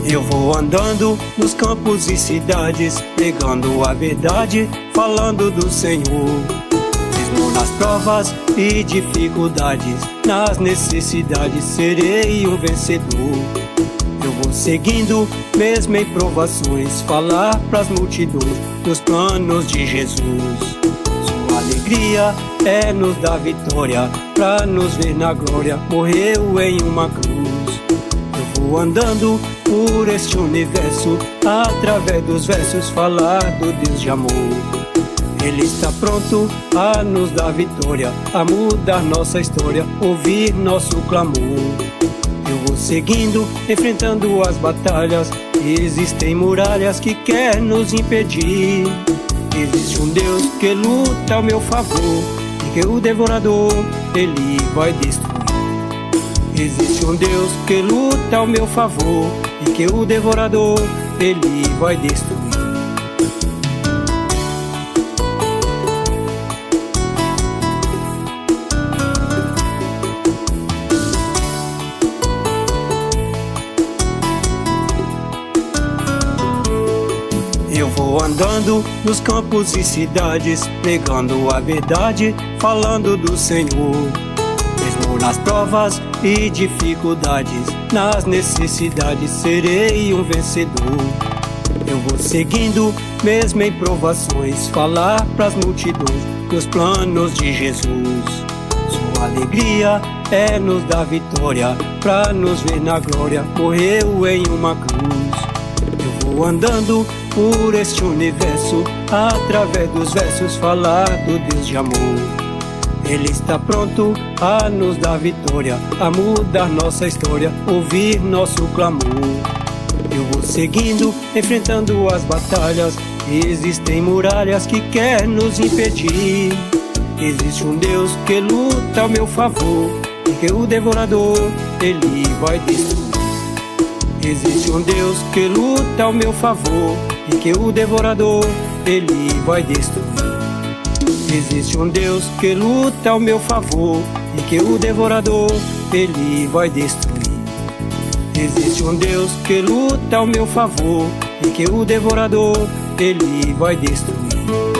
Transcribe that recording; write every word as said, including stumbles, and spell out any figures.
Eu vou andando nos campos e cidades, pregando a verdade, falando do Senhor. Mesmo nas provas e dificuldades, nas necessidades, serei um vencedor. Eu vou seguindo, mesmo em provações, falar pras multidões dos planos de Jesus. Sua alegria é nos dar vitória, pra nos ver na glória, morreu em uma cruz. Eu vou andando por este universo, através dos versos, falar do Deus de amor. Ele está pronto a nos dar vitória, a mudar nossa história, ouvir nosso clamor. Eu vou seguindo, enfrentando as batalhas. Existem muralhas que quer nos impedir. Existe um Deus que luta ao meu favor, e que o devorador ele vai destruir. Existe um Deus que luta ao meu favor, e que o devorador ele vai destruir. Eu vou andando nos campos e cidades, pregando a verdade, falando do Senhor. Mesmo nas provas e dificuldades, nas necessidades, serei um vencedor. Eu vou seguindo, mesmo em provações, falar pras multidões dos planos de Jesus. Sua alegria é nos dar vitória, pra nos ver na glória, morreu em uma cruz. Eu vou andando por este universo, através dos versos, falar do Deus de amor. Ele está pronto a nos dar vitória, a mudar nossa história, ouvir nosso clamor. Eu vou seguindo, enfrentando as batalhas. Existem muralhas que quer nos impedir. Existe um Deus que luta ao meu favor, e que o devorador ele vai destruir. Existe um Deus que luta ao meu favor, e que o devorador ele vai destruir. Existe um Deus que luta ao meu favor, e que o devorador ele vai destruir. Existe um Deus que luta ao meu favor, e que o devorador ele vai destruir.